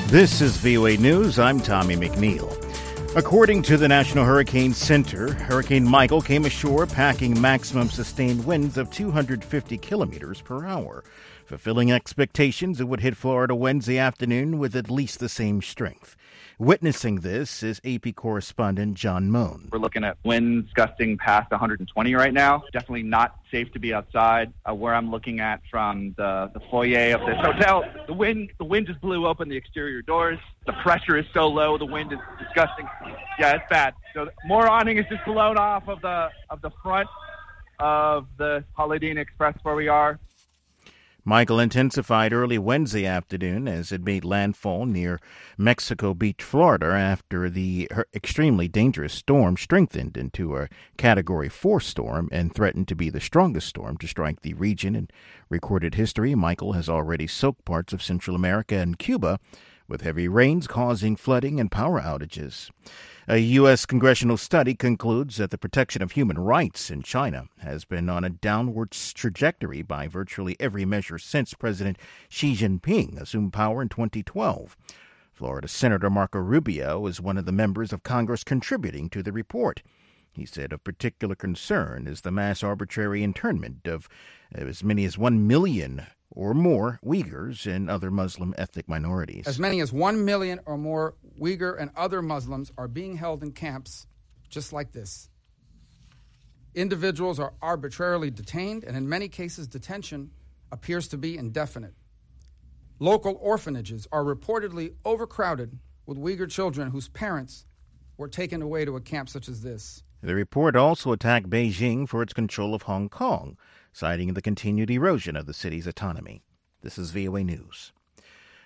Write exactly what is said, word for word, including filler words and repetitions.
This is V O A News. I'm Tommy McNeil. According to the National Hurricane Center, Hurricane Michael came ashore packing maximum sustained winds of two hundred fifty kilometers per hour. Fulfilling expectations, it would hit Florida Wednesday afternoon with at least the same strength. Witnessing this is A P correspondent John Moan. We're looking at winds gusting past one hundred twenty right now. Definitely not safe to be outside. Uh, where I'm looking at from the, the foyer of this hotel, the wind the wind just blew open the exterior doors. The pressure is so low, the wind is disgusting. Yeah, it's bad. So more awning is just blown off of the of the front of the Holiday Inn Express where we are. Michael intensified early Wednesday afternoon as it made landfall near Mexico Beach, Florida, after the extremely dangerous storm strengthened into a Category four storm and threatened to be the strongest storm to strike the region in recorded history. Michael has already soaked parts of Central America and Cuba, with heavy rains causing flooding and power outages. A U S congressional study concludes that the protection of human rights in China has been on a downward trajectory by virtually every measure since President Xi Jinping assumed power in twenty twelve. Florida Senator Marco Rubio is one of the members of Congress contributing to the report. He said of particular concern is the mass arbitrary internment of as many as one million or more Uyghurs and other Muslim ethnic minorities. As many as one million or more Uyghur and other Muslims are being held in camps just like this. Individuals are arbitrarily detained, and in many cases, detention appears to be indefinite. Local orphanages are reportedly overcrowded with Uyghur children whose parents were taken away to a camp such as this. The report also attacked Beijing for its control of Hong Kong, citing the continued erosion of the city's autonomy. This is V O A News.